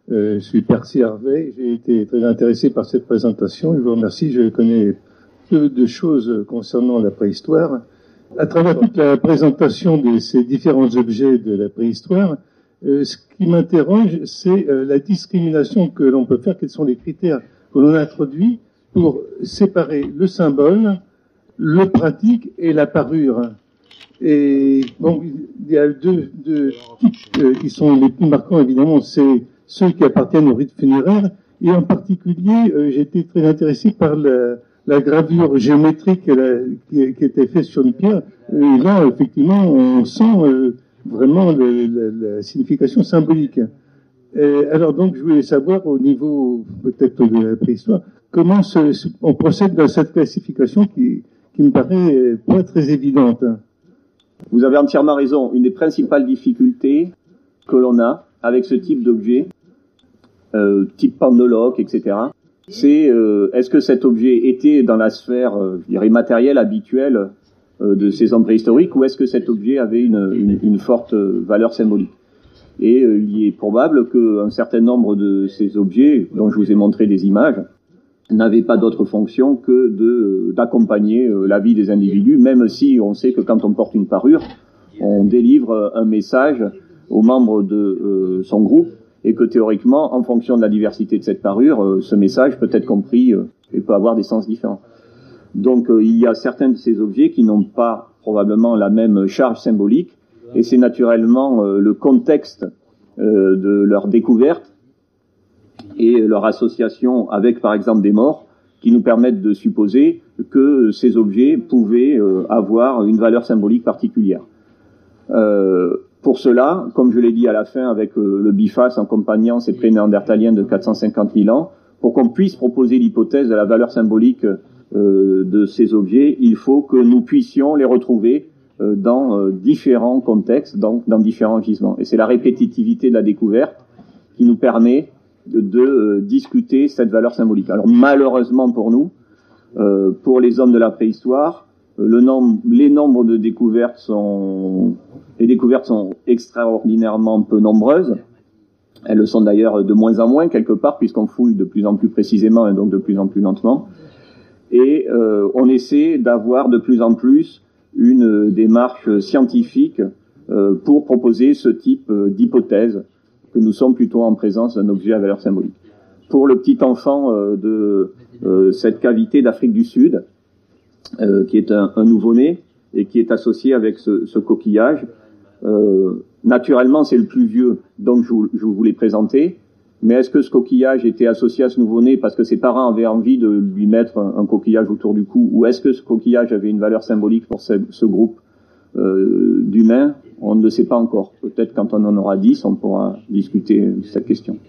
Je suis Percy Harvey. J'ai été très intéressé par cette présentation. Je vous remercie. Je connais peu de choses concernant la préhistoire. À travers toute la présentation de ces différents objets de la préhistoire, ce qui m'interroge, c'est la discrimination que l'on peut faire. Quels sont les critères que l'on introduit pour séparer le symbole, le pratique et la parure? Et bon, il y a deux types qui sont les plus marquants, évidemment, c'est ceux qui appartiennent au rite funéraire. Et en particulier, j'ai été très intéressé par la gravure géométrique qui était faite sur une pierre. Et là, effectivement, on sent vraiment la signification symbolique. Alors donc, je voulais savoir au niveau peut-être de la préhistoire, comment on procède dans cette classification qui me paraît pas très évidente. Vous avez entièrement raison. Une des principales difficultés que l'on a avec ce type d'objet, type pendeloque, etc., c'est est-ce que cet objet était dans la sphère, je dirais, matérielle, habituelle de ces hommes préhistoriques, ou est-ce que cet objet avait une forte valeur symbolique? Et il est probable qu'un certain nombre de ces objets, dont je vous ai montré des images, n'avaient pas d'autre fonction que d'accompagner la vie des individus, même si on sait que quand on porte une parure, on délivre un message aux membres de son groupe, et que théoriquement, en fonction de la diversité de cette parure, ce message peut être compris et peut avoir des sens différents. Donc il y a certains de ces objets qui n'ont pas probablement la même charge symbolique, et c'est naturellement le contexte de leur découverte et leur association avec, par exemple, des morts, qui nous permettent de supposer que ces objets pouvaient avoir une valeur symbolique particulière. Pour cela, comme je l'ai dit à la fin avec le biface accompagnant ces pré-néandertaliens de 450 000 ans, pour qu'on puisse proposer l'hypothèse de la valeur symbolique de ces objets, il faut que nous puissions les retrouver dans différents contextes, dans différents gisements. Et c'est la répétitivité de la découverte qui nous permet de discuter cette valeur symbolique. Alors malheureusement pour nous, pour les hommes de la préhistoire, les nombres de découvertes sont extraordinairement peu nombreuses. Elles le sont d'ailleurs de moins en moins quelque part, puisqu'on fouille de plus en plus précisément et donc de plus en plus lentement. Et on essaie d'avoir de plus en plus une démarche scientifique pour proposer ce type d'hypothèse, que nous sommes plutôt en présence d'un objet à valeur symbolique. Pour le petit enfant de cette cavité d'Afrique du Sud, qui est un nouveau-né et qui est associé avec ce coquillage, naturellement c'est le plus vieux, donc je vous l'ai présenté, mais est-ce que ce coquillage était associé à ce nouveau-né parce que ses parents avaient envie de lui mettre un coquillage autour du cou, ou est-ce que ce coquillage avait une valeur symbolique pour ce groupe d'humains? On ne le sait pas encore. Peut-être quand on en aura 10, on pourra discuter de cette question.